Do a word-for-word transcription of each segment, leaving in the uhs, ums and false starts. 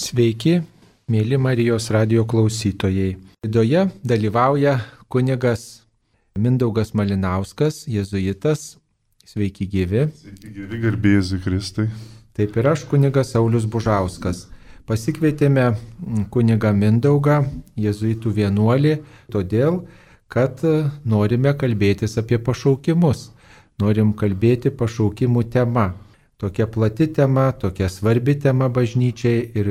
Sveiki, mėly Marijos radijo klausytojai. Laidoje dalyvauja kunigas Mindaugas Malinauskas, jėzuitas. Sveiki gyvi. Sveiki gyvi, garbė Jėzui Kristui. Taip ir aš, kunigas Saulius Bužauskas. Pasikvietėme kunigą Mindaugą, jėzuitų vienuolį, todėl, kad norime kalbėtis apie pašaukimus. Norim kalbėti pašaukimų tema. Tokia plati tema, tokia svarbi tema bažnyčiai ir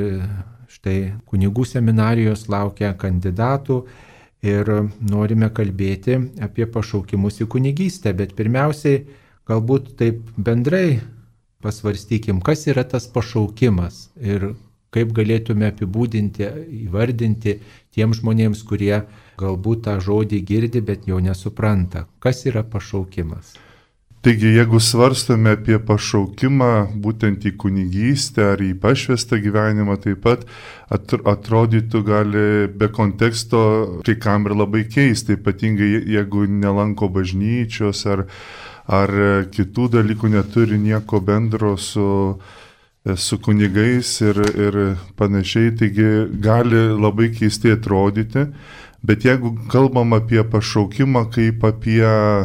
štai kunigų seminarijos laukia kandidatų ir norime kalbėti apie pašaukimus į kunigystę, bet pirmiausiai galbūt taip bendrai pasvarstykim, kas yra tas pašaukimas ir kaip galėtume apibūdinti, įvardinti tiems žmonėms, kurie galbūt tą žodį girdi, bet jo nesupranta. Kas yra pašaukimas? Taigi, jeigu svarstome apie pašaukimą būtent į kunigystę ar į pašvestą gyvenimą, taip pat atrodytų gali be konteksto kai kam ir labai keista, ypatingai jeigu nelanko bažnyčios ar, ar kitų dalykų neturi nieko bendro su, su kunigais ir, ir panašiai, taigi gali labai keistai atrodyti. Bet jeigu kalbam apie pašaukimą kaip apie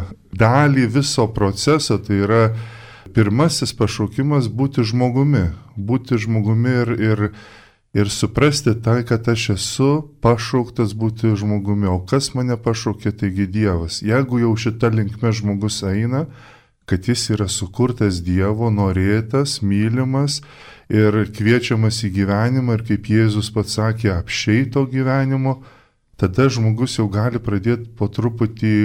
dalį viso proceso, tai yra pirmasis pašaukimas būti žmogumi. Būti žmogumi ir, ir, ir suprasti tai, kad aš esu pašauktas būti žmogumi. O kas mane pašaukė, taigi Dievas. Jeigu jau šita linkme žmogus eina, kad jis yra sukurtas Dievo, norėtas, mylimas ir kviečiamas į gyvenimą ir kaip Jėzus pats sakė, apsčiai to gyvenimo, tada žmogus jau gali pradėti po truputį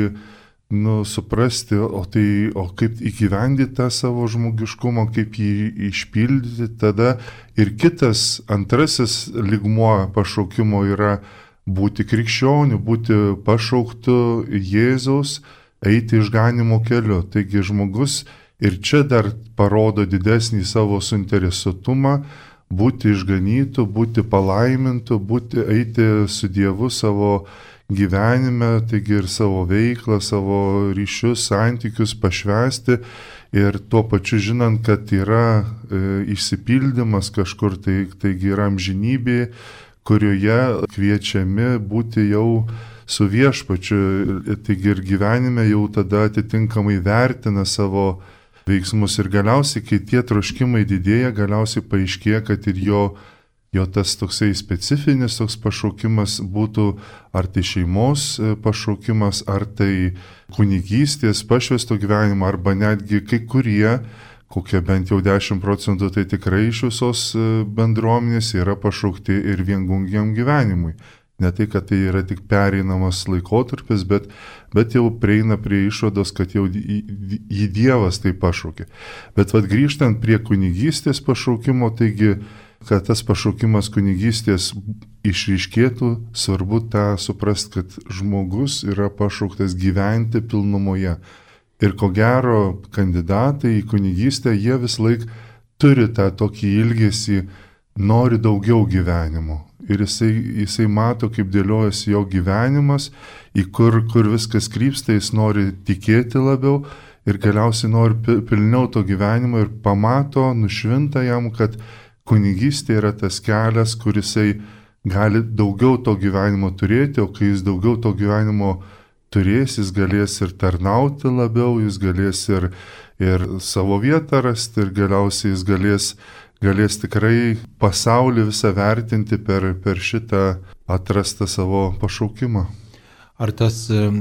nu, suprasti, o, tai, o kaip įgyvendyti tą savo žmogiškumą, kaip jį išpildyti. Tada ir kitas, antrasis lygmuo pašaukimo yra būti krikščioniu, būti pašauktu Jėzaus, eiti išganimo keliu. Taigi žmogus ir čia dar parodo didesnį savo suinteresuotumą, būti išganytų, būti palaimintų, būti, eiti su Dievu savo gyvenime, taigi ir savo veiklą, savo ryšius, santykius pašvęsti ir tuo pačiu žinant, kad yra e, išsipildymas kažkur, tai, taigi yra amžinybė, kurioje kviečiami būti jau su viešpačiu, taigi ir gyvenime jau tada atitinkamai vertina savo veiksmus ir galiausiai, kai tie troškimai didėja, galiausiai paaiškėja, kad ir jo, jo tas toksai specifinis toks pašaukimas būtų ar tai šeimos pašaukimas, ar tai kunigystės, pašvesto gyvenimo, arba netgi kai kurie, kokie bent jau dešimt procentų, tai tikrai iš visos bendruomenės yra pašaukti ir viengungiam gyvenimui. Ne tai, kad tai yra tik pereinamas laikotarpis, bet, bet jau prieina prie išvados, kad jau jį Dievas tai pašaukė. Bet vad grįžtant prie kunigystės pašaukimo, taigi, kad tas pašaukimas kunigystės išryškėtų, svarbu tą suprast, kad žmogus yra pašauktas gyventi pilnumoje. Ir ko gero, kandidatai į kunigystę, jie vis laik turi tą tokį ilgesį, nori daugiau gyvenimo. Ir jisai, jisai mato, kaip dėliojasi jo gyvenimas, į kur, kur viskas krypsta, jis nori tikėti labiau ir galiausiai nori pilniau to gyvenimo ir pamato, nušvinta jam, kad kunigystė yra tas kelias, kur jisai gali daugiau to gyvenimo turėti, o kai jis daugiau to gyvenimo turės, jis galės ir tarnauti labiau, jis galės ir, ir savo vietą rasti ir galiausiai jis galės galės tikrai pasaulį visą vertinti per, per šitą atrastą savo pašaukimą. Ar tas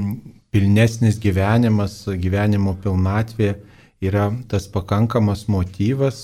pilnesnis gyvenimas, gyvenimo pilnatvė yra tas pakankamas motyvas,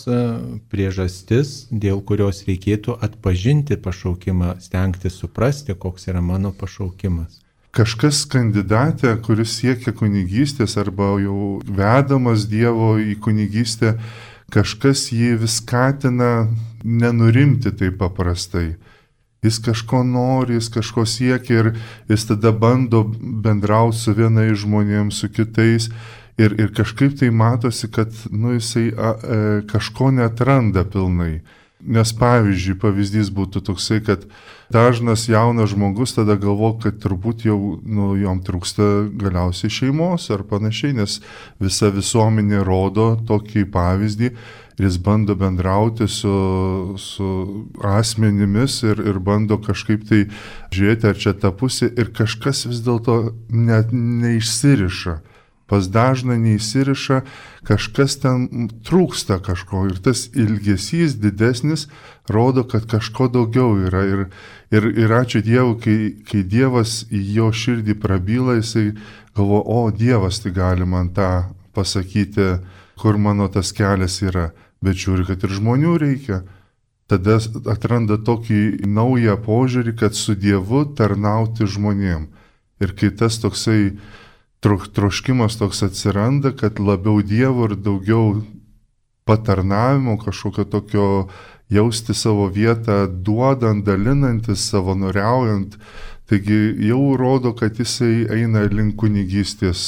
priežastis, dėl kurios reikėtų atpažinti pašaukimą, stengti suprasti, koks yra mano pašaukimas? Kažkas kandidatė, kuris siekia kunigystės arba jau vedamas Dievo į kunigystę, kažkas jį vis skatina nenurimti taip paprastai. Jis kažko nori, jis kažko siekia ir jis tada bando bendrauti su vienais žmonėms, su kitais ir, ir kažkaip tai matosi, kad nu, jisai a, a, kažko neatranda pilnai. Nes pavyzdžiui, pavyzdys būtų toksai, kad dažnas jaunas žmogus tada galvo, kad turbūt jau nu, jom trūksta galiausiai šeimos ar panašiai, nes visa visuomenė rodo tokį pavyzdį ir jis bando bendrauti su, su asmenimis ir, ir bando kažkaip tai žiūrėti, ar čia ta pusė, ir kažkas vis dėlto net neišsiriša. Pas dažną neįsiriša, kažkas ten trūksta kažko ir tas ilgesys didesnis rodo, kad kažko daugiau yra. Ir, ir, ir ačiū Dievui, kai, kai Dievas į jo širdį prabyla, jisai galvo, o Dievas tai gali man tą pasakyti, kur mano tas kelias yra. Bet žiūri, kad ir žmonių reikia. Tada atranda tokį naują požiūrį, kad su Dievu tarnauti žmonėm. Ir kai tas toksai troškimas toks atsiranda, kad labiau Dievo ir daugiau patarnavimo, kažkokio tokio jausti savo vietą, duodant, dalinantis, savanoriaujant. Taigi jau rodo, kad jisai eina link kunigystės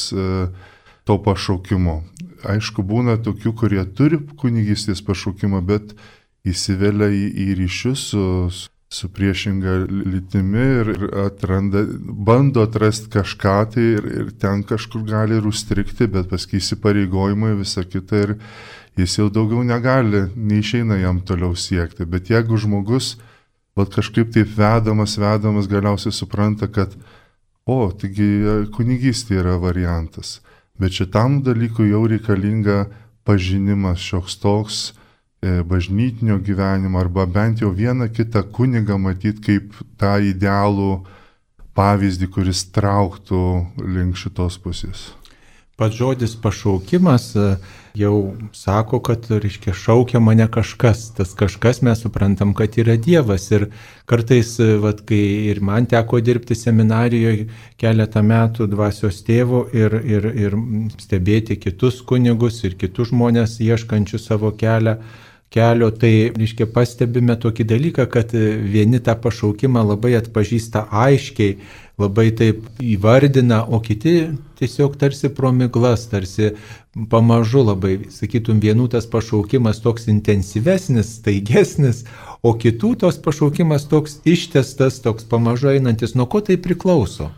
to pašaukimo. Aišku, būna tokių, kurie turi kunigystės pašaukimą, bet įsivelia į, į ryšius su su priešinga lytimi ir atranda, bando atrasti kažką tai ir, ir ten kažkur gali ir užstrikti, bet paskui įsipareigojimai visą kitą ir jis jau daugiau negali, neišeina jam toliau siekti. Bet jeigu žmogus, vat kažkaip taip vedamas, vedamas galiausiai supranta, kad o, taigi kunigystė yra variantas, bet šitam dalykui jau reikalinga pažinimas šioks toks, bažnytinio gyvenimo arba bent jau vieną kitą kunigą matyti kaip tą idealų pavyzdį, kuris trauktų link šitos pusės. Pats žodis pašaukimas jau sako, kad, reiškia, šaukia mane kažkas. Tas kažkas mes suprantam, kad yra Dievas. Ir kartais, vat, kai ir man teko dirbti seminarijoje keletą metų dvasios tėvo ir, ir, ir stebėti kitus kunigus ir kitus žmonės ieškančius savo kelią, kelio, tai, reiškia, pastebime tokį dalyką, kad vieni tą pašaukimą labai atpažįsta aiškiai, labai taip įvardina, o kiti tiesiog tarsi pro miglas, tarsi pamažu labai, sakytum, vienų tas pašaukimas toks intensyvesnis, staigesnis, o kitų tos pašaukimas toks ištestas, toks pamažu einantis. Nuo ko tai priklauso?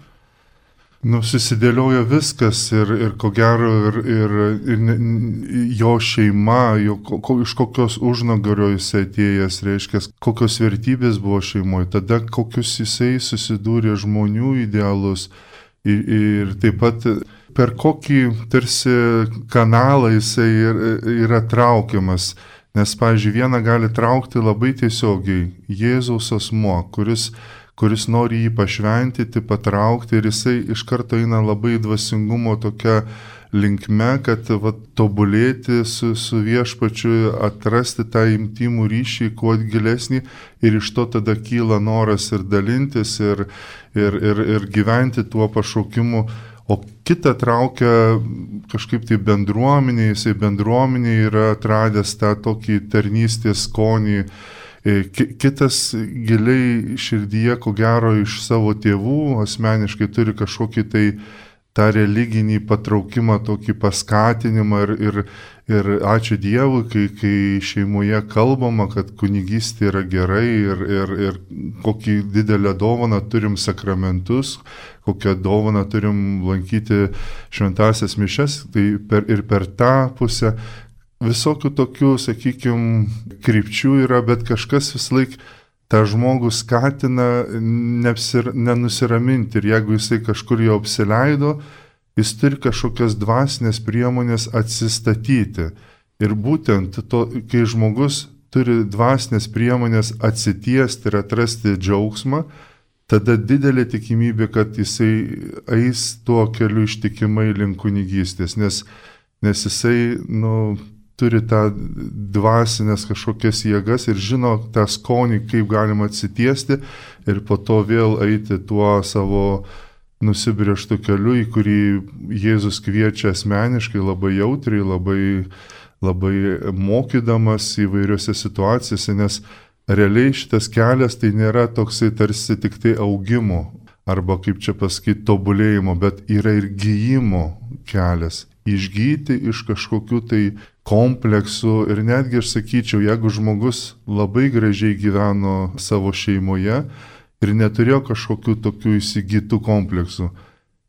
Nu, susidėliojo viskas ir, ir ko gero, ir, ir, ir jo šeima, jo, ko, iš kokios užnagario jisai atėjęs, reiškia, kokios vertybės buvo šeimoje, tada kokius jisai susidūrė žmonių idealus ir, ir taip pat per kokį tarsi kanalą jisai yra traukiamas. Nes, pavyzdžiui, vieną gali traukti labai tiesiogiai Jėzaus asmuo, kuris kuris nori jį pašventyti, patraukti ir jisai iš karto eina labai dvasingumo tokia linkme, kad va, tobulėti su, su viešpačiu, atrasti tą intimų ryšį kuo gilesnį ir iš to tada kyla noras ir dalintis ir, ir, ir, ir gyventi tuo pašaukimu. O kitą traukia kažkaip tai bendruomenė, jisai bendruomenė yra atradęs tą tokį tarnystės skonį. Kitas giliai širdyje, ko gero, iš savo tėvų asmeniškai turi kažkokį tai tą religinį patraukimą, tokį paskatinimą ir, ir, ir ačiū Dievui, kai, kai šeimoje kalbama, kad kunigystė yra gerai ir, ir, ir kokį didelę dovaną turim sakramentus, kokią dovaną turim lankyti šventąsias mišias, tai per, ir per tą pusę visokių tokių, sakykime, krypčių yra, bet kažkas vis laik tą žmogų skatina neapsir, nenusiraminti ir jeigu jisai kažkur jau apsileido, jis turi kažkokias dvasinės priemonės atsistatyti. Ir būtent to, kai žmogus turi dvasinės priemonės atsitiesti ir atrasti džiaugsmą, tada didelė tikimybė, kad jisai eis tuo keliu ištikimai link kunigystės, nes, nes jisai, nu, turi tą dvasinės kažkokias jėgas ir žino tą skonį, kaip galima atsitiesti ir po to vėl eiti tuo savo nusibrėžtų keliu, į kurį Jėzus kviečia asmeniškai, labai jautriai, labai, labai mokydamas įvairiose situacijose, nes realiai šitas kelias tai nėra toksai tarsi tik tai augimo arba, kaip čia pasakyti, tobulėjimo, bet yra ir gyjimo kelias. Išgyti iš kažkokių tai kompleksų ir netgi aš sakyčiau, jeigu žmogus labai gražiai gyveno savo šeimoje ir neturėjo kažkokių tokių įsigytų kompleksų,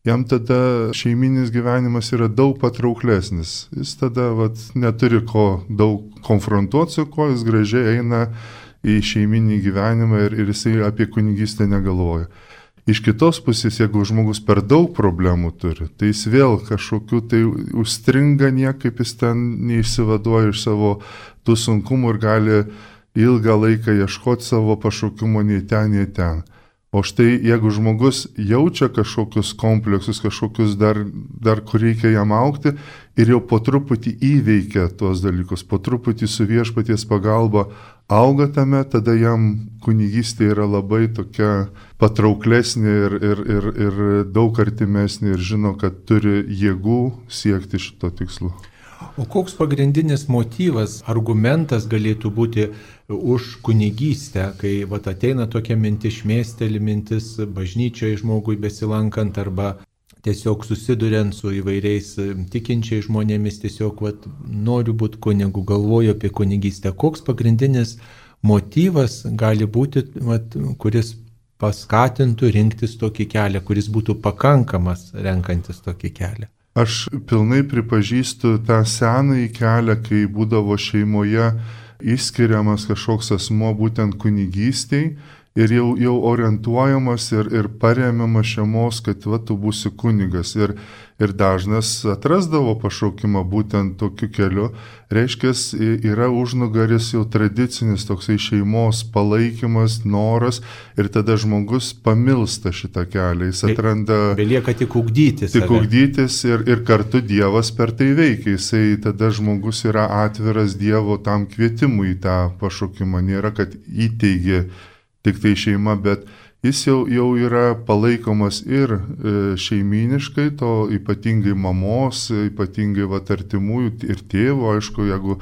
jam tada šeiminis gyvenimas yra daug patrauklesnis. Jis tada vat, neturi ko daug konfrontuoti su ko, jis gražiai eina į šeiminį gyvenimą ir, ir jisai apie kunigystę negalvoja. Iš kitos pusės, jeigu žmogus per daug problemų turi, tai jis vėl kažkokiu tai užstringa, niekaip jis ten neišsivaduoja iš savo tų sunkumų ir gali ilgą laiką ieškoti savo pašaukimo nei ten, nei ten. O štai jeigu žmogus jaučia kažkokius kompleksus, kažkokius dar, dar kur reikia jam augti ir jau po truputį įveikia tuos dalykus, po truputį su viešpaties pagalba auga tame, tada jam kunigystė yra labai tokia patrauklesnė ir, ir, ir, ir daug artimesnė ir žino, kad turi jėgų siekti šito tikslo. O koks pagrindinis motyvas, argumentas galėtų būti už kunigystę, kai vat, ateina tokia mintis, šmėsteli mintis bažnyčioje žmogui besilankant arba tiesiog susiduriant su įvairiais tikinčiais žmonėmis, tiesiog vat, noriu būti kunigu, galvoju apie kunigystę. Koks pagrindinis motyvas gali būti, vat, kuris paskatintų rinktis tokį kelią, kuris būtų pakankamas renkantis tokį kelią? Aš pilnai pripažįstu tą senąjį kelią, kai būdavo šeimoje išskiriamas kažkoks asmo būtent kunigystiai ir jau, jau orientuojamas ir, ir paremiamas šeimos, kad va, tu būsi kunigas. Ir, ir dažnas atrasdavo pašaukimą būtent tokiu keliu. Reiškia, yra užnugaris jau tradicinis toksai šeimos palaikymas, noras ir tada žmogus pamilsta šitą kelią. Jis atranda... Belieka tik ugdytis. Tik ugdytis ir, ir kartu Dievas per tai veikia. Jisai tada žmogus yra atviras Dievo tam kvietimui į tą pašaukimą. Nėra, kad įteigė tik tai šeima, bet jis jau, jau yra palaikomas ir e, šeiminiškai, to ypatingai mamos, ypatingai vat, artimųjų ir tėvo, aišku, jeigu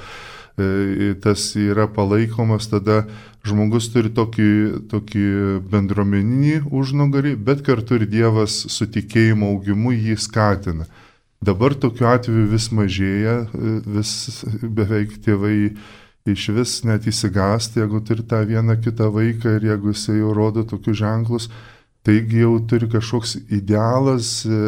e, tas yra palaikomas, tada žmogus turi tokį, tokį bendruomeninį užnugarį, bet kartu ir Dievas su tikėjimo augimu jį skatina. Dabar tokiu atveju vis mažėja, vis beveik tėvai iš vis net įsigąsti, jeigu turi tą vieną kitą vaiką ir jeigu jisai jau rodo tokius ženklus, taigi jau turi kažkoks idealas e,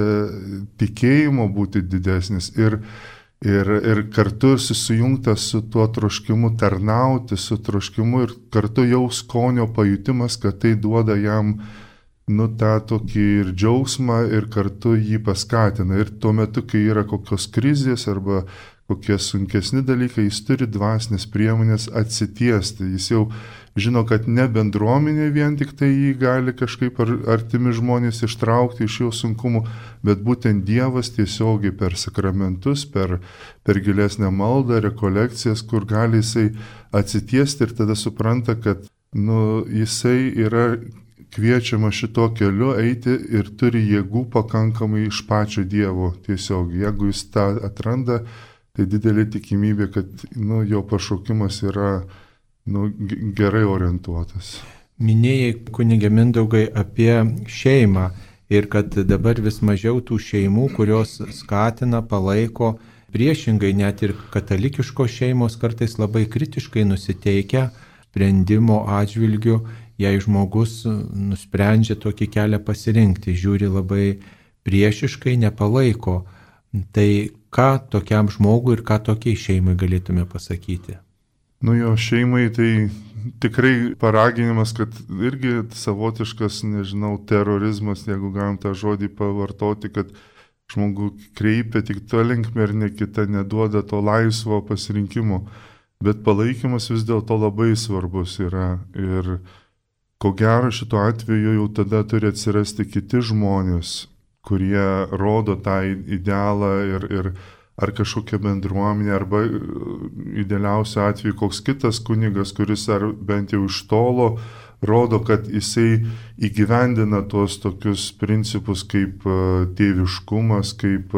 tikėjimo būti didesnis ir, ir, ir kartu susijungtas su tuo troškimu tarnauti, su troškimu ir kartu jau skonio pajutimas, kad tai duoda jam nu, tą tokį ir džiaugsmą ir kartu jį paskatina. Ir tuo metu, kai yra kokios krizės arba kokie sunkesni dalykai, jis turi dvasinės priemonės atsitiesti. Jis jau žino, kad ne bendruomenė vien tik tai jį gali kažkaip ar, artimi žmonės ištraukti iš jo sunkumų, bet būtent Dievas tiesiogiai per sakramentus, per, per gilesnę maldą, rekolekcijas, kur gali jisai atsitiesti ir tada supranta, kad nu, jisai yra kviečiama šito keliu eiti ir turi jėgų pakankamai iš pačio Dievo tiesiog. Jeigu jis tą atranda, tai didelė tikimybė, kad nu, jo pašaukimas yra nu, gerai orientuotas. Minėjai, kunige Mindaugai, apie šeimą ir kad dabar vis mažiau tų šeimų, kurios skatina, palaiko, priešingai net ir katalikiškos šeimos kartais labai kritiškai nusiteikia sprendimo atžvilgiu, jei žmogus nusprendžia tokį kelią pasirinkti, žiūri labai priešiškai, nepalaiko. Tai ką tokiam žmogui ir ką tokiai šeimai galėtume pasakyti? Nu jo, šeimai tai tikrai paraginimas, kad irgi savotiškas, nežinau, terorizmas, jeigu galim tą žodį pavartoti, kad žmogų kreipia tik to linkme ir ne kita, neduoda to laisvo pasirinkimo. Bet palaikymas vis dėlto labai svarbus yra. Ir ko gero šituo atveju jau tada turi atsirasti kiti žmonės, kurie rodo tą idealą ir, ir ar kažkokia bendruomenė, arba idealiausiu atveju koks kitas kunigas, kuris ar bent jau iš tolo rodo, kad jisai įgyvendina tuos tokius principus kaip tėviškumas, kaip,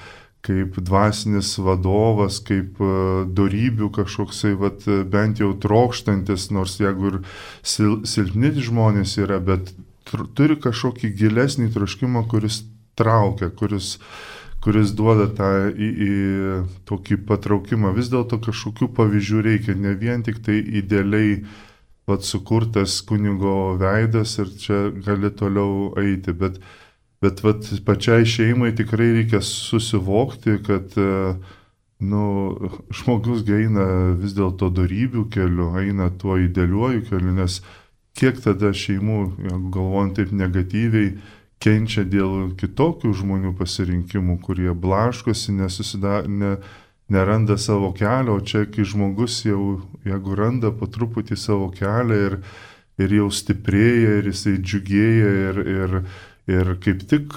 kaip dvasinis vadovas, kaip dorybių kažkoksai, vat, bent jau trokštantis, nors jeigu ir sil, silpni žmonės yra, bet turi kažkokį gilesnį troškimą, kuris traukia, kuris, kuris duoda tą į, į tokį patraukimą. Vis dėlto kažkokių pavyzdžių reikia, ne vien tik tai idealiai vat, sukurtas kunigo veidas ir čia gali toliau eiti, bet Bet vat, pačiai šeimai tikrai reikia susivokti, kad nu, žmogus eina vis dėlto darybių keliu, eina tuo idealiuoju keliu, nes kiek tada šeimų, jeigu galvojant taip negatyviai, kenčia dėl kitokių žmonių pasirinkimų, kurie blaškosi, nesusida, ne, neranda savo kelio, o čia kai žmogus jau, jeigu randa po truputį savo kelią ir, ir jau stiprėja, ir jisai džiugėja, ir, ir Ir kaip tik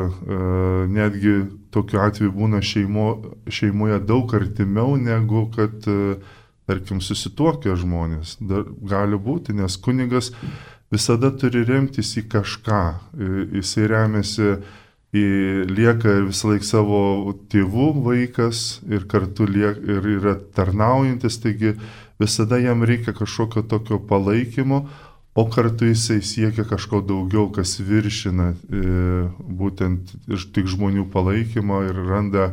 netgi tokiu atveju būna šeimo, šeimoje daug artimiau negu kad, tarkim, susituokę žmonės. Dar gali būti, nes kunigas visada turi remtis į kažką. Jisai remiasi į lieka visą laiką savo tėvų vaikas ir kartu liek, ir yra tarnaujantis, taigi visada jam reikia kažkokio tokio palaikymo. O kartu jisai siekia kažko daugiau, kas viršina e, būtent iš tik žmonių palaikymą ir randa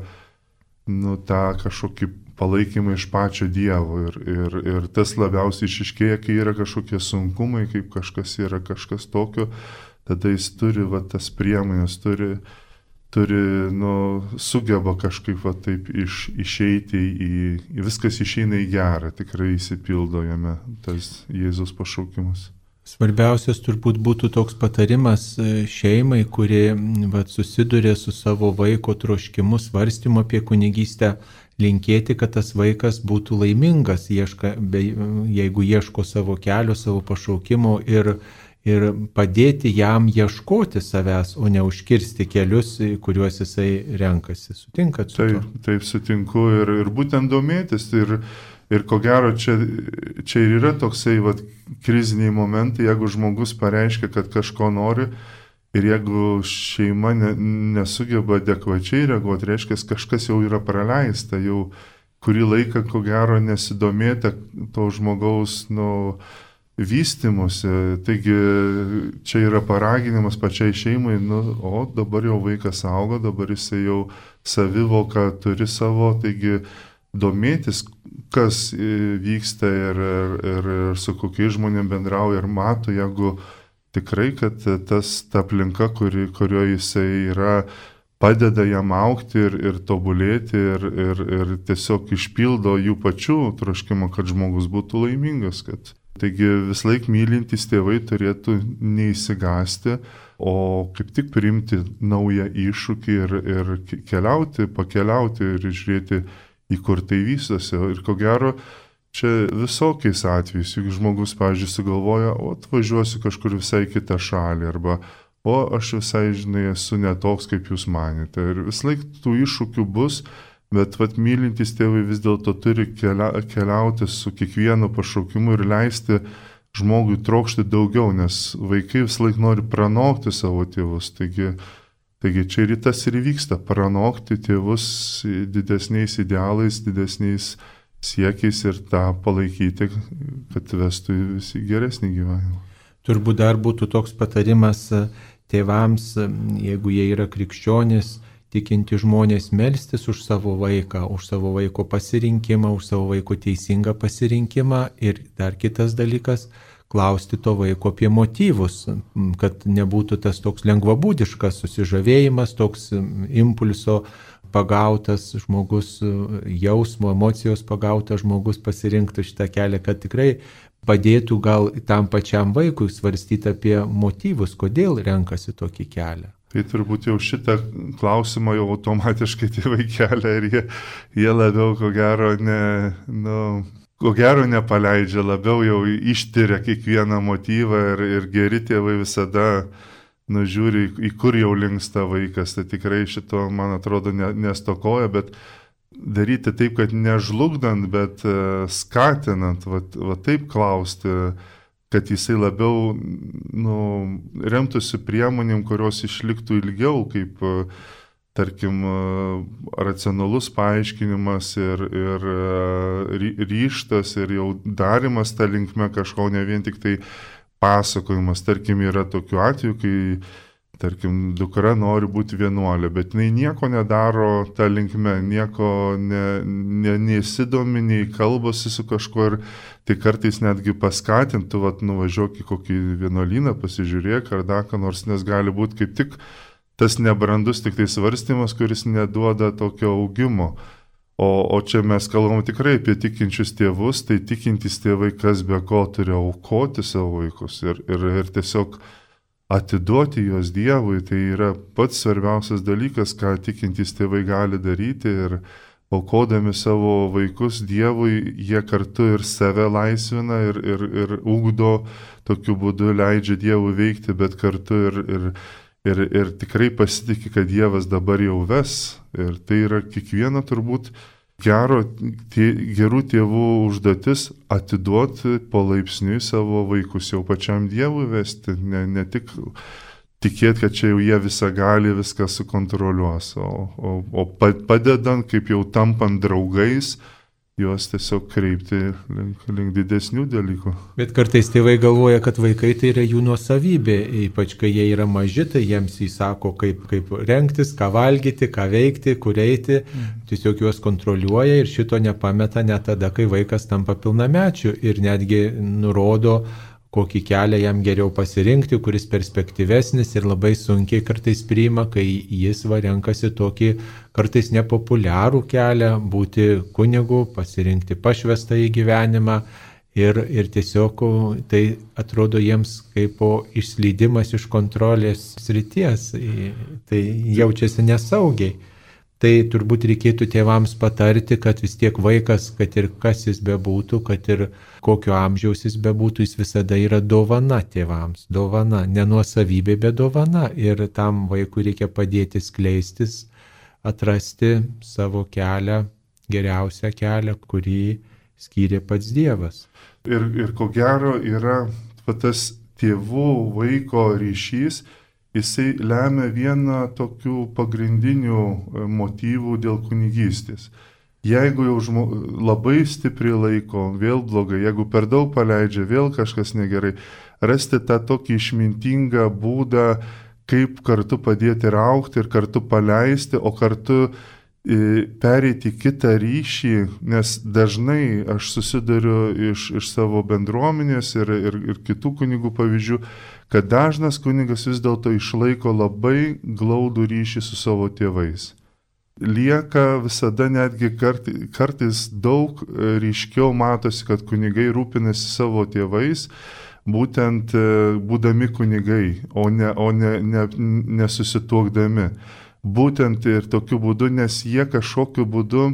nu, tą kažkokį palaikymą iš pačio Dievo. Ir, ir, ir tas labiausiai išiškėja, kai yra kažkokie sunkumai, kaip kažkas yra kažkas tokio, tada jis turi va, tas priemonės, turi, turi nu, sugeba kažkaip va, taip iš, išeiti į, į viskas išeina į gerą, tikrai įsipildo jame tas Jėzus pašaukimas. Svarbiausias turbūt būtų toks patarimas šeimai, kuri vat, susiduria su savo vaiko troškimu, svarstymu apie kunigystę, linkėti, kad tas vaikas būtų laimingas, ieška, be, jeigu ieško savo kelio, savo pašaukimo ir, ir padėti jam ieškoti savęs, o ne užkirsti kelius, kuriuos jisai renkasi. Sutinkat su tuo? Taip, taip sutinku ir, ir būtent domėtis. Ir Ir ko gero, čia, čia ir yra toksai vat, kriziniai momentai, jeigu žmogus pareiškia, kad kažko nori ir jeigu šeima ne, nesugeba adekvačiai reaguoti, reiškia, kažkas jau yra praleista, jau kurį laiką, ko gero, nesidomėta to žmogaus nu, vystimusi. Taigi čia yra paraginimas pačiai šeimai, nu, o dabar jau vaikas auga, dabar jisai jau savivoką turi savo, taigi domėtis, kas vyksta ir, ir, ir, ir su kokiais žmonėmis bendrauja ir mato, jeigu tikrai, kad tas, ta aplinka, kuri, kurioje jisai yra, padeda jam augti ir, ir tobulėti ir, ir, ir tiesiog išpildo jų pačių troškimą, kad žmogus būtų laimingas. Kad... Taigi vis laik mylintys tėvai turėtų neįsigasti, o kaip tik priimti naują iššūkį ir, ir keliauti, pakeliauti ir žiūrėti, į kur tai vystosi. Ir ko gero, čia visokiais atvejais, juk žmogus, pavyzdžiui, sugalvoja, o atvažiuosiu kažkur visai kitą šalį, arba, o aš visai, žinai, esu netoks, kaip jūs manėte. Ir vis laik tų iššūkių bus, bet vat mylintys tėvai vis dėlto turi kelia, keliauti su kiekvienu pašaukimu ir leisti žmogui trokšti daugiau, nes vaikai vis laik nori pranokti savo tėvus. Taigi, Taigi čia ir tas ir vyksta, pranokti tėvus didesniais idealais, didesniais siekiais ir tą palaikyti, kad vestų visi geresnį gyvenimą. Turbūt dar būtų toks patarimas tėvams, jeigu jie yra krikščionys, tikinti žmonės melstis už savo vaiką, už savo vaiko pasirinkimą, už savo vaiko teisingą pasirinkimą ir dar kitas dalykas, klausti to vaiko apie motyvus, kad nebūtų tas toks lengvabūdiškas susižavėjimas, toks impulso pagautas žmogus, jausmo, emocijos pagautas žmogus pasirinktų šitą kelią, kad tikrai padėtų gal tam pačiam vaikui svarstyti apie motyvus, kodėl renkasi tokį kelią. Tai turbūt jau šitą klausimą jau automatiškai tėvai kelia ir jie, jie labiau ko gero ne... Nu, Ko gero nepaleidžia, labiau jau ištyria kiekvieną motyvą ir, ir geri tėvai visada nužiūri, į kur jau linksta vaikas. Tai tikrai šito, man atrodo, ne, nestokoja, bet daryti taip, kad nežlugdant, bet skatinant, va, va taip klausti, kad jisai labiau nu, remtųsi priemonėm, kurios išliktų ilgiau, kaip tarkim, racionalus paaiškinimas ir, ir ryžtas ir jau darimas tą linkme kažko, ne vien tik tai pasakojimas. Tarkim, yra tokių atvejų, kai, tarkim, dukra nori būti vienuolė, bet jinai nieko nedaro tą linkme, nieko ne, ne, nesidomi, nei kalbasi su kažkuo ir tai kartais netgi paskatintų, vat, nuvažiuok į kokį vienuolyną, pasižiūrėk ar dar ką nors, nes gali būti kaip tik tas nebrandus tik tai svarstymas, kuris neduoda tokio augimo. O, o čia mes kalbame tikrai apie tikinčius tėvus, tai tikintys tėvai kas be ko turi aukoti savo vaikus ir, ir, ir tiesiog atiduoti juos Dievui. Tai yra pats svarbiausias dalykas, ką tikintys tėvai gali daryti, ir aukodami savo vaikus Dievui, jie kartu ir save laisvina ir, ir, ir ugdo, tokiu būdu leidžia Dievui veikti, bet kartu ir, ir, ir, ir tikrai pasitikė, kad Dievas dabar jau ves. Ir tai yra kiekvieno turbūt gero, tie, gerų tėvų užduotis atiduoti palaipsniui savo vaikus jau pačiam Dievui vesti, ne, ne tik tikėti, kad čia jau jie visą gali, viską sukontroliuos, o, o, o padedant, kaip jau tampant draugais, juos tiesiog kreipti link, link didesnių dalykų. Bet kartais tėvai galvoja, kad vaikai tai yra jų nuosavybė, ypač kai jie yra maži, tai jiems įsako, kaip, kaip rengtis, ką valgyti, ką veikti, kur eiti, tiesiog juos kontroliuoja ir šito nepameta net tada, kai vaikas tampa pilnamečiu ir netgi nurodo, kokį kelią jam geriau pasirinkti, kuris perspektyvesnis, ir labai sunkiai kartais priima, kai jis va renkasi tokį kartais nepopuliarų kelią, būti kunigu, pasirinkti pašvestą į gyvenimą, ir, ir tiesiog tai atrodo jiems kaip išslydimas iš kontrolės srities, tai jaučiasi nesaugiai. Tai turbūt reikėtų tėvams patarti, kad vis tiek vaikas, kad ir kas jis bebūtų, kad ir kokio amžiaus jis bebūtų, jis visada yra dovana tėvams. Dovana, ne nuosavybė, bet dovana. Ir tam vaikui reikia padėti skleistis, atrasti savo kelią, geriausią kelią, kurį skyrė pats Dievas. Ir, ir ko gero yra tas tėvų vaiko ryšys, jisai lemia vieną tokių pagrindinių motyvų dėl kunigystės. Jeigu jau žmo, labai stipriai laiko, vėl blogai, jeigu per daug paleidžia, vėl kažkas negerai, rasti tą tokį išmintingą būdą, kaip kartu padėti ir augti, ir kartu paleisti, o kartu e, pereiti kitą ryšį, nes dažnai aš susiduriu iš, iš savo bendruomenės ir, ir, ir kitų kunigų pavyzdžių, kad dažnas kunigas vis dėlto išlaiko labai glaudų ryšį su savo tėvais. Lieka visada netgi kartais, kartais daug ryškiau matosi, kad kunigai rūpinasi savo tėvais, būtent būdami kunigai, o ne, o ne, ne, nesusituokdami. Būtent ir tokiu būdu, nes jie kažkokiu būdu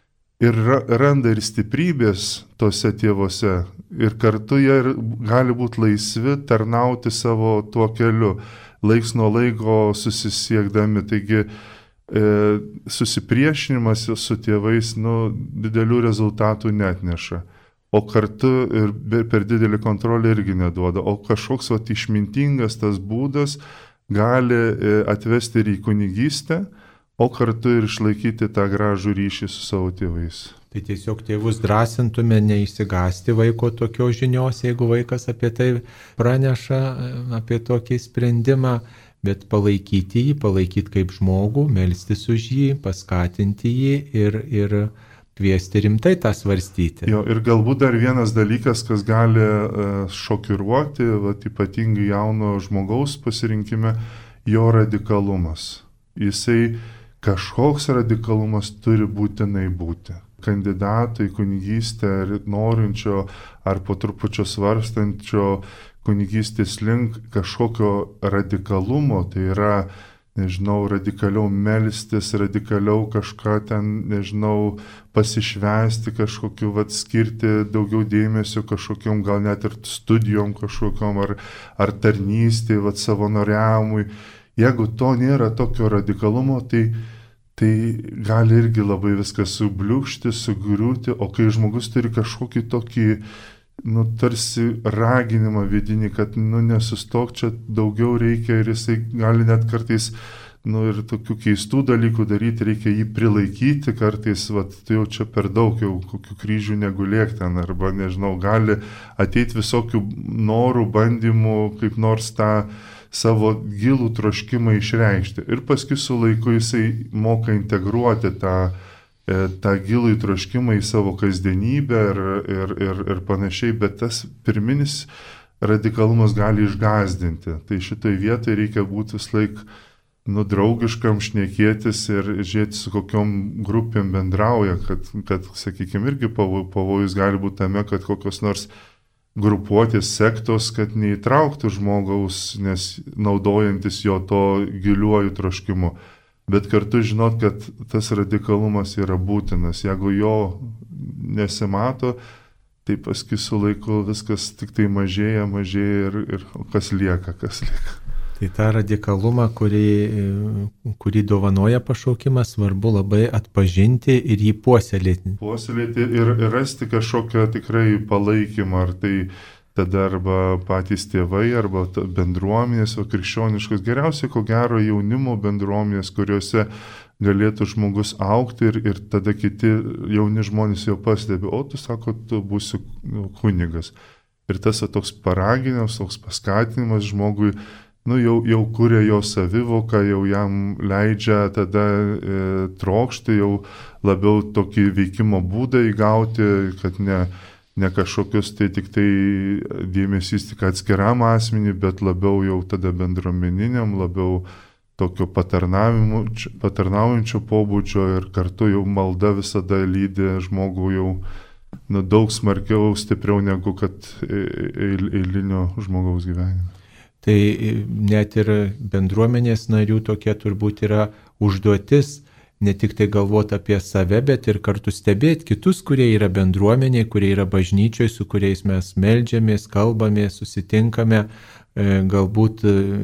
ir randa ir stiprybės tose tėvose, ir kartu jie gali būti laisvi tarnauti savo tuo keliu, laiks nuo laiko susisiekdami. Taigi e, susipriešinimas su tėvais nu, didelių rezultatų netneša, o kartu ir per didelį kontrolę irgi neduoda, o kažkoks vat, išmintingas tas būdas gali atvesti ir į kunigystę, o kartu ir išlaikyti tą gražų ryšį su savo tėvais. Tai tiesiog tėvus drąsintume neišsigąsti vaiko tokios žinios, jeigu vaikas apie tai praneša, apie tokį sprendimą, bet palaikyti jį, palaikyti kaip žmogų, melstis už jį, paskatinti jį ir, ir kviesti rimtai tą svarstyti. Jo, ir galbūt dar vienas dalykas, kas gali šokiruoti, vat, ypatingai jauno žmogaus pasirinkime, jo radikalumas. Jisai kažkoks radikalumas turi būtinai būti. Kandidato į kunigystę, ar norinčio, ar po trupučio svarstančio kunigystės link kažkokio radikalumo, tai yra, nežinau, radikaliau melstis, radikaliau kažką ten, nežinau, pasišvesti kažkokiu, vat, skirti daugiau dėmesio kažkokiom, gal net ir studijom kažkokiom, ar, ar tarnystėj, vat, savanoriavimui. Jeigu to nėra tokio radikalumo, tai, tai gali irgi labai viskas subliūkšti, sugriūti, o kai žmogus turi kažkokį tokį, nu, tarsi raginimą vidinį, kad, nu, nesustok, čia daugiau reikia, ir jisai gali net kartais, nu, ir tokių keistų dalykų daryti, reikia jį prilaikyti kartais, vat, tai jau čia per daug, jau kokių kryžių negulėk ten, arba, nežinau, gali ateiti visokių norų, bandymų, kaip nors tą savo gilų troškimą išreikšti. Ir paskui su laiku jisai moka integruoti tą, tą gilų troškimą į savo kasdienybę ir, ir, ir, ir panašiai, bet tas pirminis radikalumas gali išgąsdinti. Tai šitoj vietoje reikia būti vis laik nu, draugiškam šnekėtis ir žiūrėti, su kokiom grupėm bendrauja, kad, kad sakykime, irgi pavojus gali būti tame, kad kokios nors grupuotės sektos, kad neįtrauktų žmogaus, nes naudojantis jo to giliuoju troškimu. Bet kartu žinot, kad tas radikalumas yra būtinas. Jeigu jo nesimato, tai paskui su laiku viskas tik tai mažėja, mažėja ir, ir kas lieka, kas lieka. Tai tą radikalumą, kurį, kurį dovanoja pašaukimas, svarbu labai atpažinti ir jį puoselėti. Puoselėti ir, ir rasti kažkokią tikrai palaikymą, ar tai tada arba patys tėvai, arba bendruomenės, o krikščioniškos. Geriausiai, ko gero, jaunimo bendruomenės, kuriuose galėtų žmogus augti ir, ir tada kiti jauni žmonės jau pastebi, o tu sako, tu būsi kunigas. Ir tas toks paraginimas, toks paskatinimas žmogui, nu, jau, jau kuria jo savivoką, jau jam leidžia tada e, trokšti, jau labiau tokį veikimo būdą įgauti, kad ne, ne kažkokius tai tik tai dėmesys tik atskiram asmeniui, bet labiau jau tada bendruomeniniam, labiau tokio patarnaujančio pobūdžio ir kartu jau malda visada lydi žmogų jau nu, daug smarkiau, stipriau negu kad eilinio žmogaus gyvenime. Tai net ir bendruomenės narių tokia turbūt yra užduotis, ne tik tai galvoti apie save, bet ir kartu stebėti kitus, kurie yra bendruomeniai, kurie yra bažnyčioje, su kuriais mes meldžiamės, kalbamės, susitinkame, galbūt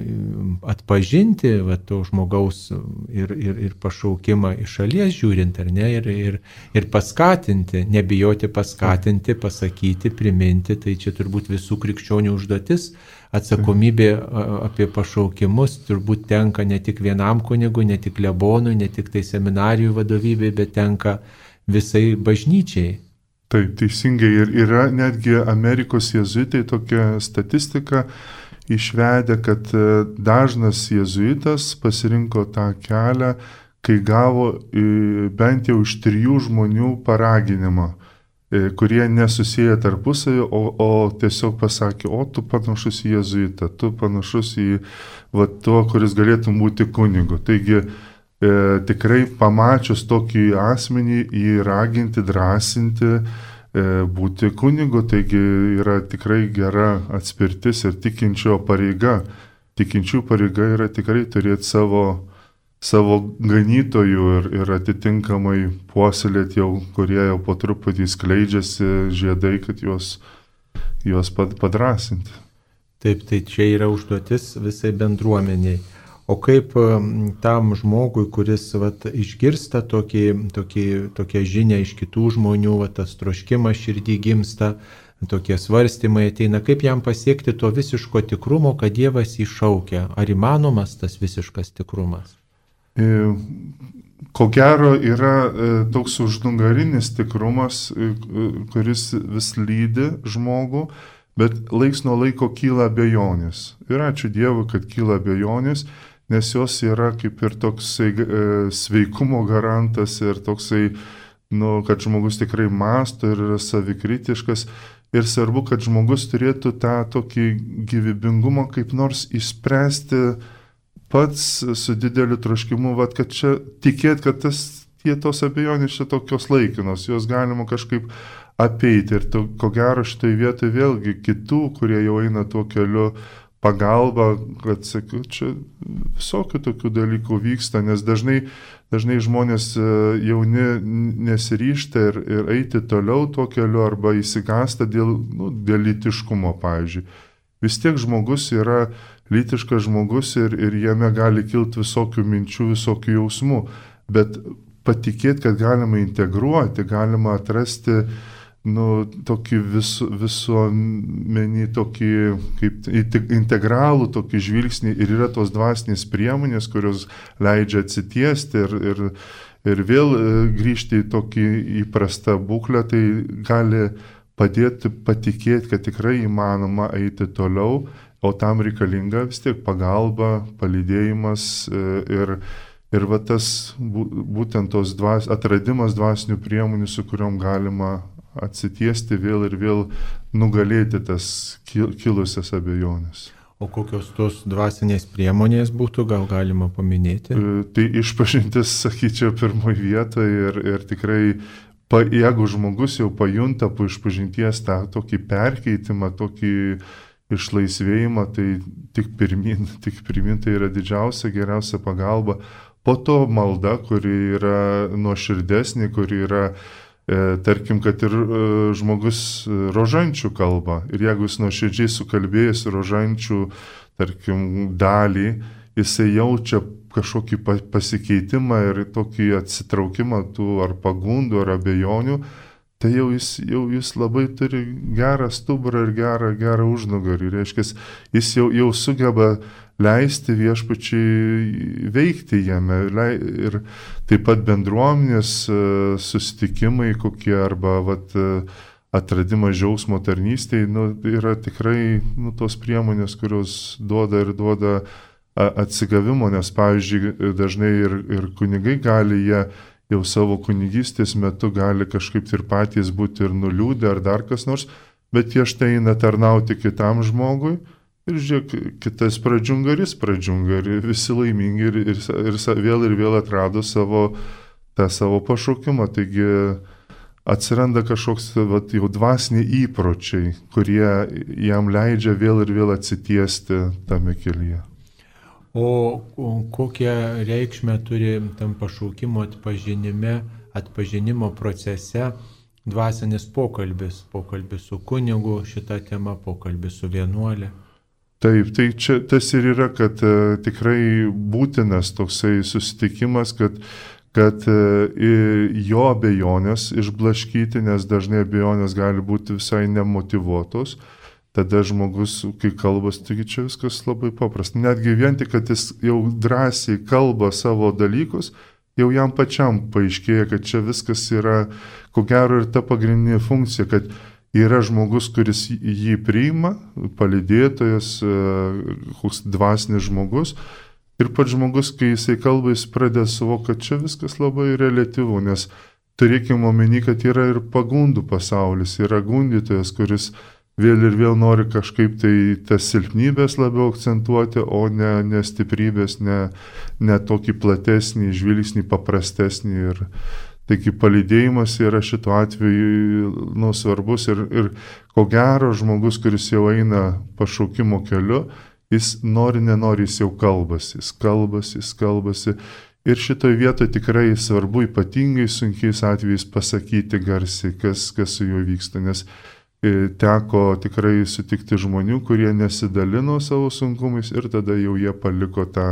atpažinti va, to žmogaus ir, ir, ir pašaukimą iš šalies žiūrint, ar ne, ir, ir, ir paskatinti, nebijoti paskatinti, pasakyti, priminti, tai čia turbūt visų krikščionių užduotis. Atsakomybė apie pašaukimus turbūt tenka ne tik vienam kunigui, ne tik klebonui, ne tik tai seminarijų vadovybei, bet tenka visai bažnyčiai. Taip, teisingai. Ir yra netgi Amerikos jėzuitai tokia statistika išvedę, kad dažnas jėzuitas pasirinko tą kelią, kai gavo bent jau iš trijų žmonių paraginimą, kurie nesusiję tarpusavį, o, o tiesiog pasakė, o tu panašus į jėzuitą, tu panašus į va, to, kuris galėtum būti kunigu. Taigi e, tikrai pamačius tokį asmenį, jį raginti, drąsinti, e, būti kunigu, taigi yra tikrai gera atspirtis ir tikinčio pareiga. Tikinčių pareiga yra tikrai turėti savo savo ganytojų ir, ir atitinkamai puoselėti jau, kurie jau po truputį skleidžiasi žiedai, kad juos, juos padrasinti. Taip, tai čia yra užduotis visai bendruomeniai. O kaip tam žmogui, kuris vat, išgirsta tokį, tokį, tokią žinią iš kitų žmonių, vat, tas troškimas širdį gimsta, tokie svarstymai ateina, kaip jam pasiekti to visiško tikrumo, kad Dievas jį šaukia? Ar įmanomas tas visiškas tikrumas? Ko gero yra toks užnugarinis tikrumas, kuris vis lydi žmogų, bet laiks nuo laiko kyla abejonės. Ir ačiū Dievui, kad kyla abejonės, nes jos yra kaip ir toksai sveikumo garantas ir toksai, nu, kad žmogus tikrai mąsto ir yra savikritiškas. Ir svarbu, kad žmogus turėtų tą tokį gyvybingumą kaip nors išspręsti pats su dideliu troškimu, vat, kad čia tikėt, kad tas, tie tos abejonės čia tokios laikinos, jos galima kažkaip apeiti. Ir to, ko gero šitai vietoj vėlgi kitų, kurie jau eina tuo keliu, pagalba, kad, sakiau, čia visokių tokių dalykų vyksta, nes dažnai, dažnai žmonės jauni nesiryžta ir, ir eiti toliau tuo keliu arba įsigąsta dėl, nu, dėl lytiškumo, pavyzdžiui. Vis tiek žmogus yra lytiškas žmogus ir, ir jame gali kilti visokių minčių, visokių jausmų, bet patikėti, kad galima integruoti, galima atrasti nu, tokį vis, visuomenį, tokį kaip integralų tokį žvilgsnį ir yra tos dvasinės priemonės, kurios leidžia atsitiesti ir, ir, ir vėl grįžti į tokį įprastą būklę, tai gali padėti patikėti, kad tikrai įmanoma eiti toliau, o tam reikalinga vis tiek pagalba, palydėjimas ir, ir va tas būtent tos dvas, atradimas dvasinių priemonių, su kuriuom galima atsitiesti vėl ir vėl nugalėti tas kilusias abejonės. O kokios tos dvasinės priemonės būtų, gal galima paminėti? Tai išpažintis, sakyčiau, pirmoji vieta ir, ir tikrai, pa, jeigu žmogus jau pajunta po išpažinties tą tokį perkeitimą, tokį išlaisvėjimą, tai tik pirmin, tik pirmin tai yra didžiausia, geriausia pagalba. Po to malda, kuri yra nuoširdesnė, kuri yra, e, tarkim, kad ir e, žmogus rožančių kalba. Ir jeigu jis nuoširdžiai sukalbėjęs rožančių, tarkim, dalį, jisai jaučia kažkokį pasikeitimą ir tokį atsitraukimą tų ar pagundų, ar abejonių, tai jau jis, jau jis labai turi gerą stuburą ir gerą, gerą užnugarį. Reiškia, jis jau, jau sugeba leisti viešpačiai veikti jame. Ir taip pat bendruomenės susitikimai kokie arba vat, atradimas džiaugsmo tarnystėje, nu, yra tikrai nu, tos priemonės, kurios duoda ir duoda atsigavimo, nes pavyzdžiui, dažnai ir, ir kunigai gali, jie jau savo kunigystės metu gali kažkaip ir patys būti ir nuliūdę ar dar kas nors, bet jie štai eina tarnauti kitam žmogui. Ir žiūrėk, kitas pradžiunga ir jis pradžiunga ir visi laimingi ir, ir, ir vėl ir vėl atrado savo, tą savo pašaukimą. Taigi atsiranda kažkoks vat, jau dvasiniai įpročiai, kurie jam leidžia vėl ir vėl atsitiesti tame kelyje. O kokią reikšmę turi tam pašaukimo atpažinime, atpažinimo procese dvasinis pokalbis, pokalbis su kunigu šitą temą, pokalbis su vienuolė? Taip, tai čia tas ir yra, kad e, tikrai būtinas toksai susitikimas, kad, kad e, jo abejonės išblaškyti, nes dažnai abejonės gali būti visai nemotyvuotos. Tada žmogus, kai kalbas, taigi čia viskas labai paprasta. Netgi vien tik, kad jis jau drąsiai kalba savo dalykus, jau jam pačiam paaiškėja, kad čia viskas yra, ko gero, ir ta pagrindinė funkcija, kad yra žmogus, kuris jį priima, palydėtojas, koks dvasinis žmogus. Ir pats žmogus, kai jisai kalba, jis pradeda suvokti, kad čia viskas labai reliatyvu, nes turėkime omeny, kad yra ir pagundų pasaulis, yra gundytojas, kuris vėl ir vėl nori kažkaip tai tas silpnybės labiau akcentuoti, o ne, ne stiprybės, ne, ne tokį platesnį žvilgsnį, paprastesnį. Ir taigi palydėjimas yra šituo atveju nu, svarbus ir, ir ko gero žmogus, kuris jau eina pašaukimo keliu, jis nori, nenori, jis jau kalbasi, jis kalbasi, jis kalbasi. Ir šitoj vietoje tikrai svarbu ypatingai sunkiais atvejais pasakyti garsiai, kas, kas su juo vyksta, nes teko tikrai sutikti žmonių, kurie nesidalino savo sunkumais ir tada jau jie paliko tą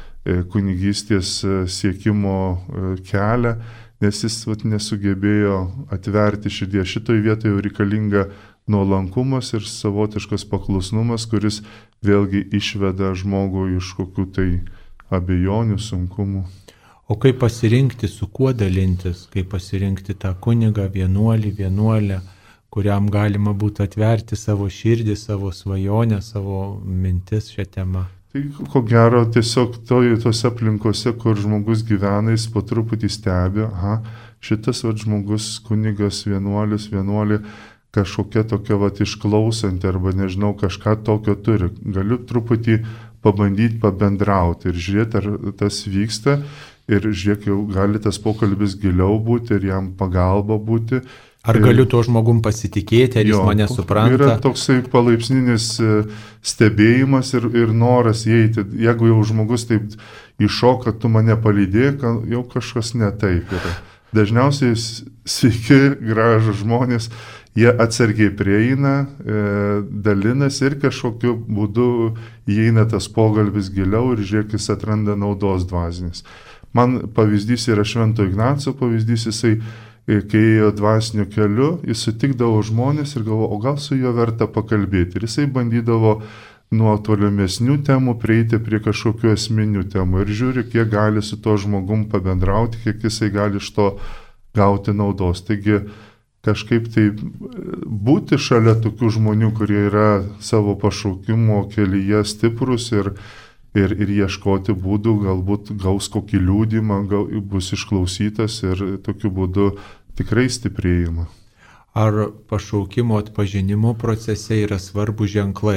kunigystės siekimo kelią, nes jis vat, nesugebėjo atverti širdies. Šitoj vietoje jau reikalinga nuolankumas ir savotiškas paklusnumas, kuris vėlgi išveda žmogų iš kokių tai abejonių, sunkumų. O kaip pasirinkti, su kuo dalintis, kaip pasirinkti tą kunigą, vienuolį, vienuolę, kuriam galima būtų atverti savo širdį, savo svajonę, savo mintis šią temą? Tai ko gero tiesiog toj, tose aplinkose, kur žmogus gyvena, jis po truputį stebi, aha, šitas vat, žmogus, kunigas, vienuolis, vienuolė, kažkokia tokia vat, išklausanti arba nežinau, kažką tokio turi. Galiu truputį pabandyti pabendrauti ir žiūrėti, ar tas vyksta ir žiūrėk, jau gali tas pokalbis giliau būti ir jam pagalba būti. Ar galiu tuo žmogum pasitikėti, ar jis jo, mane supranta? Yra toksai palaipsninis stebėjimas ir, ir noras įeiti. Jeigu jau žmogus taip iššoka, tu mane palydėk, jau kažkas ne taip yra. Dažniausiai sveiki, gražūs žmonės, jie atsargiai prieina, e, dalinasi ir kažkokiu būdu įeina tas pokalbis giliau ir žiūrėk, jis atranda naudos dvasinės. Man pavyzdys yra Švento Ignaco pavyzdys, jisai kai ėjo dvasiniu keliu, jis sutikdavo žmonės ir galvo, o gal su juo verta pakalbėti. Ir jisai bandydavo nuo tolimesnių temų prieiti prie kažkokių esminių temų ir žiūri, kiek gali su to žmogum pabendrauti, kiek jisai gali iš to gauti naudos. Taigi kažkaip tai būti šalia tokių žmonių, kurie yra savo pašaukimo kelyje stiprus ir Ir, ir ieškoti būdų, galbūt gaus kokį liūdimą, gal, bus išklausytas ir tokiu būdu tikrai stiprėjimą. Ar pašaukimo atpažinimo procese yra svarbus ženklai?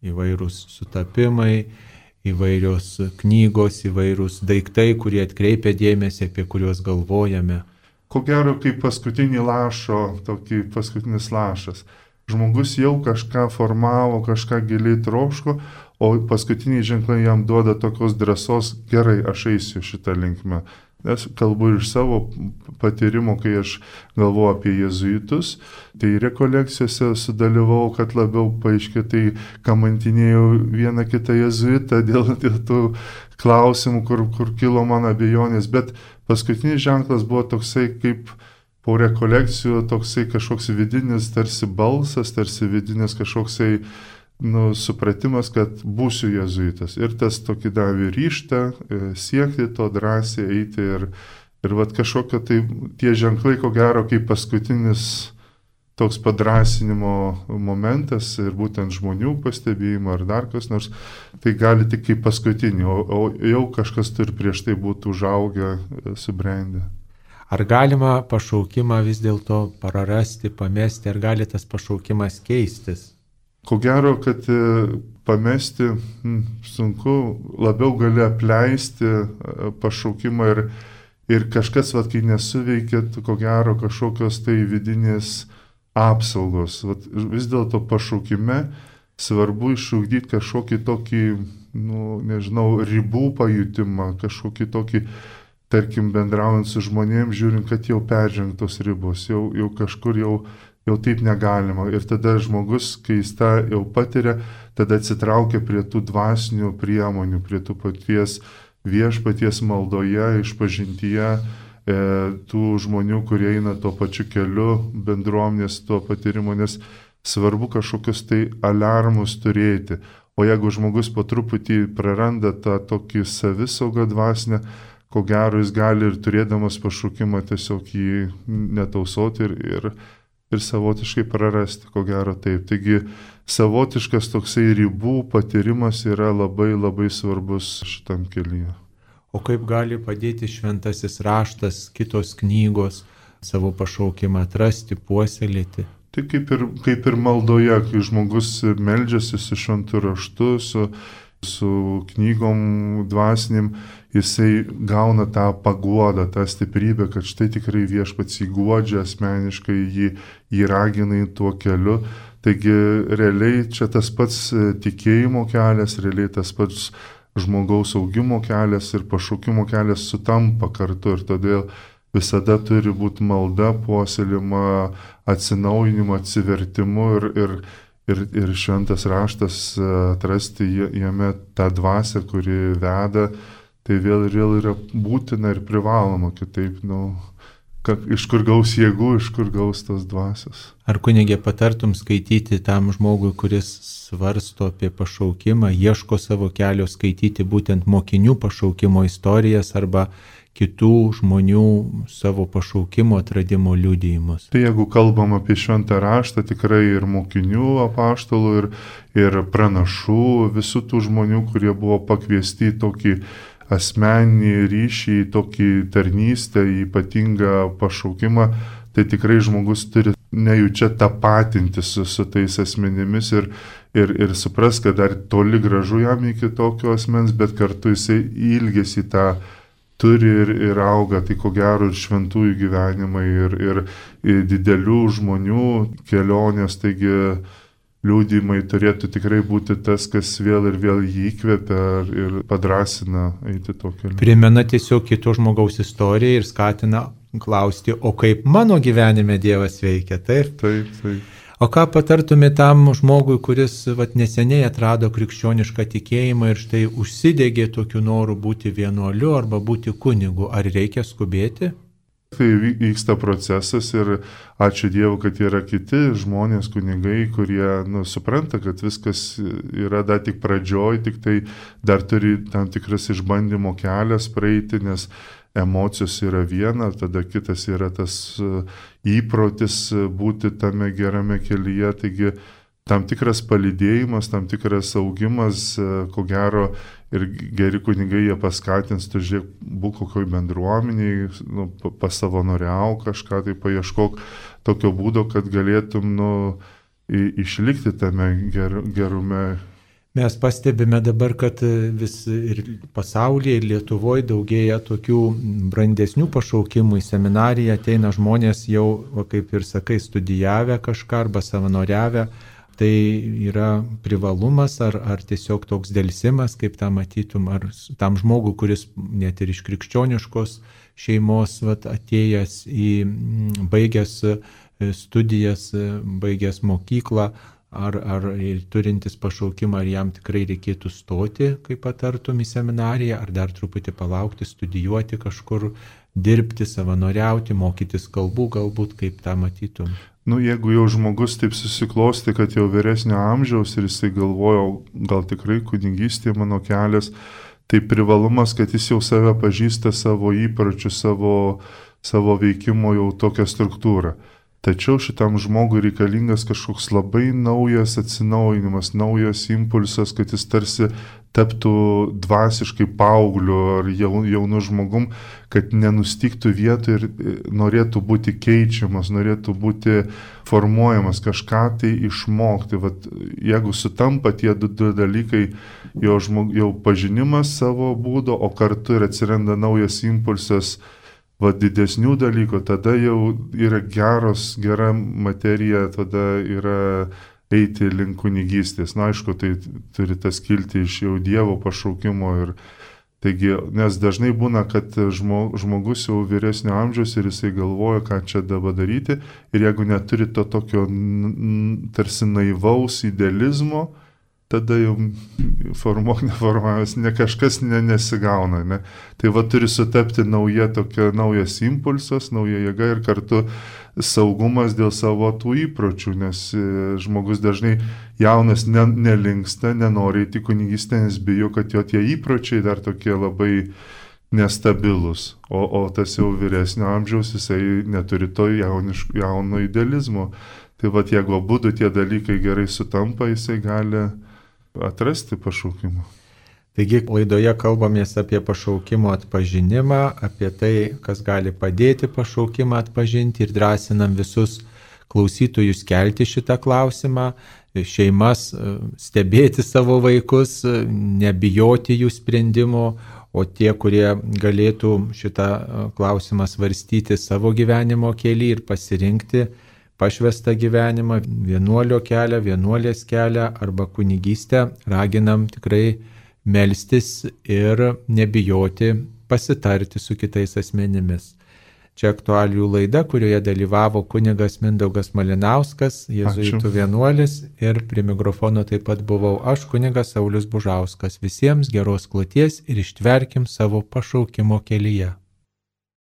įvairūs sutapimai, įvairios knygos, įvairūs daiktai, kurie atkreipia dėmesį, apie kuriuos galvojame. Ko gero, kaip paskutinį lašo, tokį paskutinis lašas. Žmogus jau kažką formavo, kažką giliai troško, o paskutiniai ženklai jam duoda tokios drąsos, gerai, aš eisiu šitą linkmę. Aš kalbu iš savo patyrimo, kai aš galvoju apie jėzuitus, tai rekolekcijose sudalyvau, kad labiau paaiškė, tai kamantinėjau vieną kitą jėzuitą dėl, dėl tų klausimų, kur, kur kilo man abejonės, bet paskutinis ženklas buvo toksai kaip po rekolekcijų, toksai kažkoks vidinis tarsi balsas, tarsi vidinis kažkoksai nu, supratimas, kad būsiu jėzuitas. Ir tas tokį davė ryštą, siekti to drąsiai eiti ir, ir vat kažkokio tai tie ženklai, ko gero, kaip paskutinis toks padrasinimo momentas ir būtent žmonių pastebėjimo ar dar kas nors, tai gali tik kaip paskutinį, o, o jau kažkas turi prieš tai būtų užaugę, subrendę. Ar galima pašaukimą vis dėlto prarasti, pamesti, ar gali tas pašaukimas keistis? Ko gero, kad pamesti hm, sunku, labiau gali apleisti pašaukimą ir, ir kažkas, vat, kai nesuveikia, ko gero kažkokios tai vidinės apsaugos. Vat, vis dėlto pašaukime svarbu išugdyti kažkokį tokį, nu, nežinau, ribų pajutimą, kažkokį tokį, tarkim, bendraujant su žmonėms, žiūrint, kad jau peržengtos ribos, jau, jau kažkur jau jau taip negalima. Ir tada žmogus, kai jis tą jau patiria, tada atsitraukia prie tų dvasinių priemonių, prie tų paties viešpaties maldoje, išpažintyje, e, tų žmonių, kurie eina tuo pačiu keliu, bendruomenės tuo patirimu, nes svarbu kažkokius tai aliarmus turėti. O jeigu žmogus po truputį praranda tą tokį savisaugą dvasinę, ko gero jis gali ir turėdamas pašaukimą tiesiog jį netausoti ir, ir ir savotiškai prarasti, ko gero taip. Taigi savotiškas toksai ribų patyrimas yra labai labai svarbus šitam kelyje. O kaip gali padėti šventasis raštas, kitos knygos, savo pašaukimą atrasti, puoselėti? Tai kaip ir, kaip ir maldoje, kai žmogus meldžiasi su šventu raštu, su, su knygom dvasinim, jisai gauna tą paguodą, tą stiprybę, kad štai tikrai viešpats jį guodžia asmeniškai, jį, jį ragina tuo keliu. Taigi realiai čia tas pats tikėjimo kelias, realiai tas pats žmogaus augimo kelias ir pašaukimo kelias sutampa kartu ir todėl visada turi būti malda, puoselėjama, atsinaujinimu, atsivertimu ir, ir, ir, ir šventas raštas atrasti jame tą dvasią, kuri veda. Tai vėl ir vėl yra būtina ir privaloma, kitaip, nu, kad, iš kur gaus jėgų, iš kur gaus tos dvasios. Ar kunigė patartum skaityti tam žmogui, kuris svarsto apie pašaukimą, ieško savo kelio, skaityti būtent mokinių pašaukimo istorijas arba kitų žmonių savo pašaukimo atradimo liudijimus? Tai jeigu kalbam apie šventą raštą, tikrai ir mokinių apaštalų, ir, ir pranašų, visų tų žmonių, kurie buvo pakviesti į tokį asmeninį ryšį, tokį tarnystę, ypatingą pašaukimą, tai tikrai žmogus turi nejučia tapatinti su, su tais asmenimis ir, ir, ir supras, kad dar toli gražu jam iki tokio asmens, bet kartu jisai ilgesi tą turi ir, ir auga, tai ko gero ir šventųjų gyvenimai, ir, ir, ir didelių žmonių kelionės, taigi liudijimai turėtų tikrai būti tas, kas vėl ir vėl jį įkvepia ir padrasina eiti to keliu. Primena tiesiog kito žmogaus istoriją ir skatina klausti, o kaip mano gyvenime Dievas veikia, taip? Taip, taip. O ką patartumė tam žmogui, kuris vat, neseniai atrado krikščionišką tikėjimą ir štai užsidegė tokiu noru būti vienuoliu arba būti kunigu? Ar reikia skubėti? Tai vyksta procesas ir ačiū Dievui, kad yra kiti žmonės, kunigai, kurie nu, supranta, kad viskas yra dar tik pradžioj, tik tai dar turi tam tikras išbandymo kelias praeiti, nes emocijos yra viena, tada kitas yra tas įprotis būti tame gerame kelyje, taigi tam tikras palydėjimas, tam tikras augimas, ko gero, ir geri kunigai jie paskatins, tu žiūrėk, būk kokioj bendruomeniai, nu, pasavanoriau kažką, tai paieškok tokio būdo, kad galėtum nu, išlikti tame ger, gerume. Mes pastebime dabar, kad vis ir pasaulyje, ir Lietuvoje daugėja tokių brandesnių pašaukimų. Į seminariją ateina žmonės jau, kaip ir sakai, studijavę kažką arba savanoriavę. Tai yra privalumas ar, ar tiesiog toks dėlsimas, kaip tą matytum, ar tam žmogui, kuris net ir iš krikščioniškos šeimos vat, atėjęs į baigęs studijas, baigęs mokyklą, ar, ar turintis pašaukimą, ar jam tikrai reikėtų stoti, kaip patartum, į seminariją, ar dar truputį palaukti, studijuoti kažkur, dirbti, savanoriauti, mokytis kalbų, galbūt kaip tą matytum. Nu, jeigu jau žmogus taip susiklosti, kad jau vyresnio amžiaus ir jisai galvojo, gal tikrai kunigystė mano kelias, tai privalumas, kad jis jau save pažįsta, savo įpročių, savo, savo veikimo jau tokią struktūrą. Tačiau šitam žmogui reikalingas kažkoks labai naujas atsinaujinimas, naujas impulsas, kad jis tarsi taptų dvasiškai paaugliu ar jaunu žmogum, kad nenustygtų vietoj ir norėtų būti keičiamas, norėtų būti formuojamas, kažką tai išmokti. Vat, jeigu sutampa tie du, du dalykai, jo, žmog, jau pažinimas savo būdo, o kartu ir atsiranda naujas impulsas, va, didesnių dalykų, tada jau yra geros, gera materija, tada yra eiti link kunigystės. Na, aišku, tai turi tas kilti iš jau Dievo pašaukimo. Ir, taigi, nes dažnai būna, kad žmogus jau vyresnio amžiaus ir jisai galvoja, ką čia dabar daryti. Ir jeigu neturi to tokio tarsi naivaus idealizmo, tada jau formuok neformuojamas, ne kažkas ne, nesigauna. Ne? Tai va turi sutapti nauja tokia, naujas impulsas, nauja jėga ir kartu saugumas dėl savo tų įpročių, nes žmogus dažnai jaunas ne, nelinksta, nenori į kunigystę, nes bijo, kad jo tie įpročiai dar tokie labai nestabilus. O, o tas jau vyresnio amžiaus, jisai neturi to jauniško, jauno idealizmo. Tai va jeigu abudu tie dalykai gerai sutampa, jisai gali atrasti pašaukimą. Taigi laidoje kalbamės apie pašaukimo atpažinimą, apie tai, kas gali padėti pašaukimą atpažinti ir drąsinam visus klausytojus kelti šitą klausimą, šeimas stebėti savo vaikus, nebijoti jų sprendimo, o tie, kurie galėtų šitą klausimą svarstyti savo gyvenimo kelyje ir pasirinkti pašvestą gyvenimą, vienuolio kelią, vienuolės kelią arba kunigystę, raginam tikrai melstis ir nebijoti pasitarti su kitais asmenimis. Čia aktualijų laida, kurioje dalyvavo kunigas Mindaugas Malinauskas, jėzuitų vienuolis, ir prie mikrofono taip pat buvau aš, kunigas Saulius Bužauskas. Visiems geros kloties ir ištverkim savo pašaukimo kelyje.